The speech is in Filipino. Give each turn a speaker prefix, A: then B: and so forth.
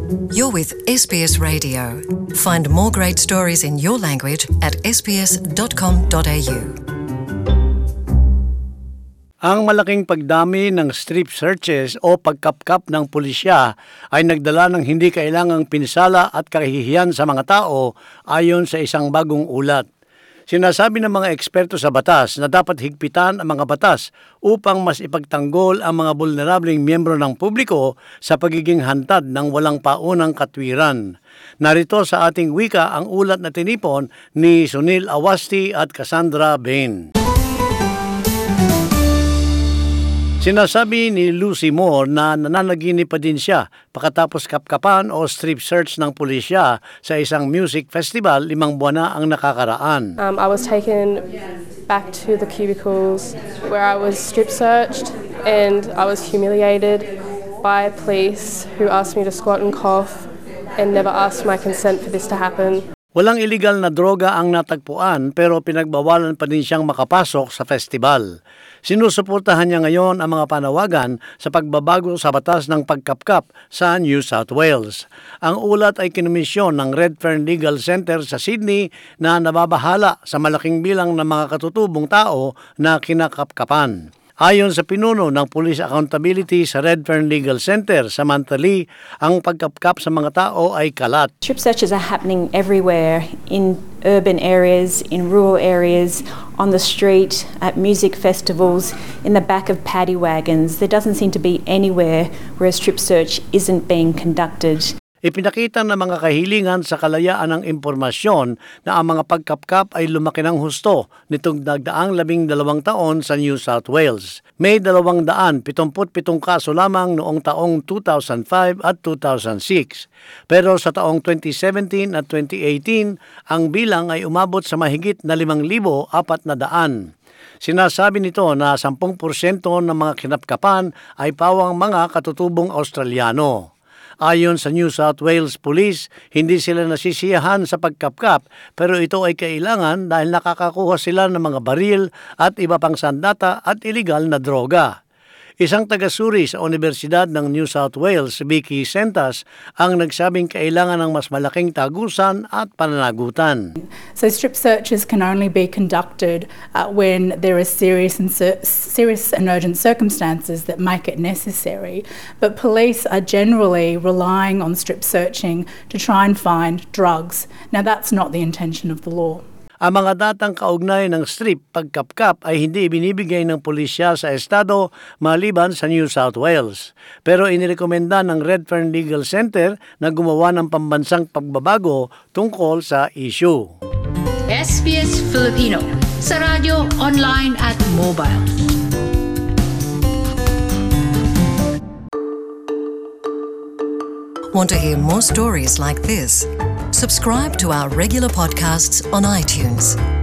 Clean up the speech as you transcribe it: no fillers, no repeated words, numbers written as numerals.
A: You're with SBS Radio. Find more great stories in your language at sbs.com.au.
B: Ang malaking pagdami ng strip searches o pagkapkap ng pulisya ay nagdala ng hindi kailangang pinsala at kahihiyan sa mga tao ayon sa isang bagong ulat. Sinasabi ng mga eksperto sa batas na dapat higpitan ang mga batas upang mas ipagtanggol ang mga vulnerableng miyembro ng publiko sa pagiging hantad ng walang paunang katwiran. Narito sa ating wika ang ulat na tinipon ni Sunil Awasthi at Cassandra Bain. Sinasabi ni Lucy Moore na nananaginip pa din siya pagkatapos kapkapan o strip search ng pulisya sa isang music festival 5 buwan na ang nakakaraan.
C: I was taken back to the cubicles where I was strip searched and I was humiliated by police who asked me to squat and cough and never asked my consent for this to happen.
B: Walang illegal na droga ang natagpuan pero pinagbawalan pa din siyang makapasok sa festival. Sinusuportahan niya ngayon ang mga panawagan sa pagbabago sa batas ng pagkapkap sa New South Wales. Ang ulat ay kinomisyon ng Redfern Legal Center sa Sydney na nababahala sa malaking bilang ng mga katutubong tao na kinakapkapan. Ayon sa pinuno ng Police Accountability sa Redfern Legal Center, Samantha Lee, ang pagkapkap sa mga tao ay kalat.
D: Strip searches are happening everywhere, in urban areas, in rural areas, on the street, at music festivals, in the back of paddy wagons. There doesn't seem to be anywhere where a strip search isn't being conducted.
B: Ipinakita ng mga kahilingan sa kalayaan ng impormasyon na ang mga pagkapkap ay lumaki ng husto nitong nagdaang 12 taon sa New South Wales. May 277 kaso lamang noong taong 2005 at 2006. Pero sa taong 2017 at 2018, ang bilang ay umabot sa mahigit na 5,400. Sinasabi nito na 10% ng mga kinapkapan ay pawang mga katutubong Australiano. Ayon sa New South Wales Police, hindi sila nasisiyahan sa pagkapkap pero ito ay kailangan dahil nakakakuha sila ng mga baril at iba pang sandata at iligal na droga. Isang taga-suri sa Universidad ng New South Wales, Vicky Sentas, ang nagsabing kailangan ng mas malaking tagusan at pananagutan.
E: So strip searches can only be conducted when there are serious and urgent circumstances that make it necessary. But police are generally relying on strip searching to try and find drugs. Now that's not the intention of the law.
B: Ang mga datang kaugnay ng strip pagkapkap ay hindi ibinibigay ng pulisya sa estado maliban sa New South Wales. Pero inirekomenda ng Redfern Legal Center na gumawa ng pambansang pagbabago tungkol sa issue.
F: SBS Filipino sa radyo, online at mobile.
A: Want to hear more stories like this? Subscribe to our regular podcasts on iTunes.